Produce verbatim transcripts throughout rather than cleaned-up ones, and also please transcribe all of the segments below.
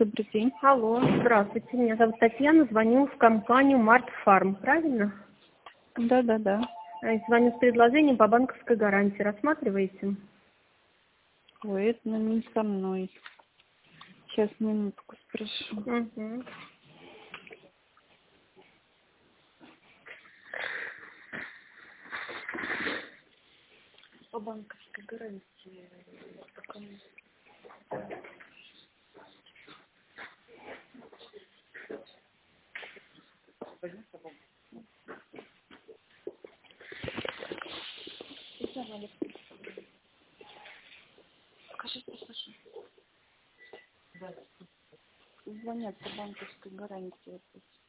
добрый день. Алло, здравствуйте. Меня зовут Татьяна. Звоню в компанию Март Фарм, правильно? Да, да, да. Звоню с предложением по банковской гарантии. Рассматриваете? Ой, это ну, не со мной. Сейчас минутку спрошу. Угу. По банковской гарантии. Скажите, пожалуйста. Да. Звонят по банковской гарантии.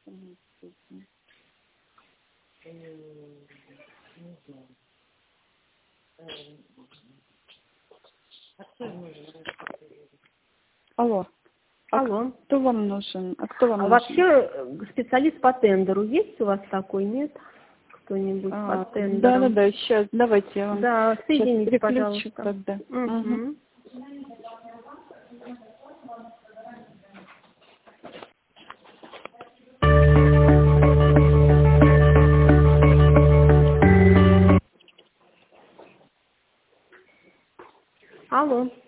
Алло. А Алло. кто вам нужен? А кто вам А нужен? вообще специалист по тендеру есть у вас такой, нет? Кто-нибудь А, по тендеру? да, да, да, сейчас, давайте я вам Да, соедините, сейчас пожалуйста. Тогда. Угу. Угу. Алло.